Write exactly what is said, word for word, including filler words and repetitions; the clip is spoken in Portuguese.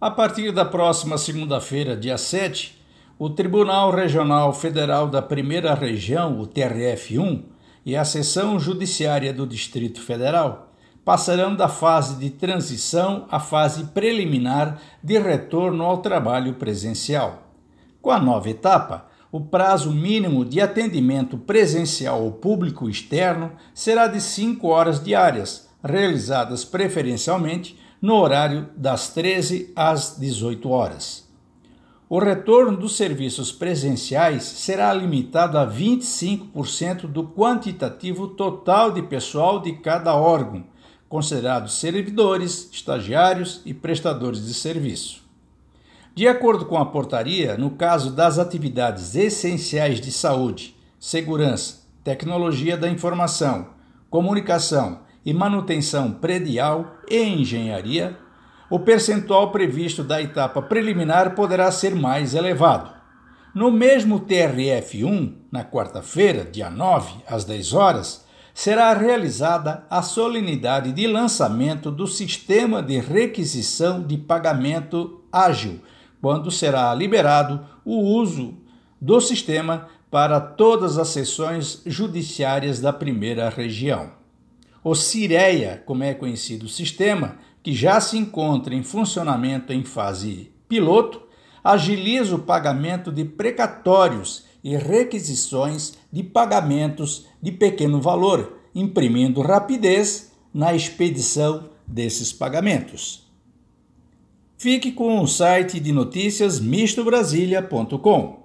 A partir da próxima segunda-feira, dia sete, o Tribunal Regional Federal da Primeira Região, o T R F um, e a Seção Judiciária do Distrito Federal passarão da fase de transição à fase preliminar de retorno ao trabalho presencial. Com a nova etapa, o prazo mínimo de atendimento presencial ao público externo será de cinco horas diárias, realizadas preferencialmente no horário das treze às dezoito horas. O retorno dos serviços presenciais será limitado a vinte e cinco por cento do quantitativo total de pessoal de cada órgão, considerados servidores, estagiários e prestadores de serviço. De acordo com a portaria, no caso das atividades essenciais de saúde, segurança, tecnologia da informação, comunicação e manutenção predial e engenharia, o percentual previsto da etapa preliminar poderá ser mais elevado. No mesmo T R F um, na quarta-feira, dia nove, às dez horas, será realizada a solenidade de lançamento do Sistema de Requisição de Pagamento Ágil, quando será liberado o uso do sistema para todas as seções judiciárias da primeira região. O Cireia, como é conhecido o sistema, que já se encontra em funcionamento em fase piloto, agiliza o pagamento de precatórios e requisições de pagamentos de pequeno valor, imprimindo rapidez na expedição desses pagamentos. Fique com o site de notícias misto brasilia ponto com.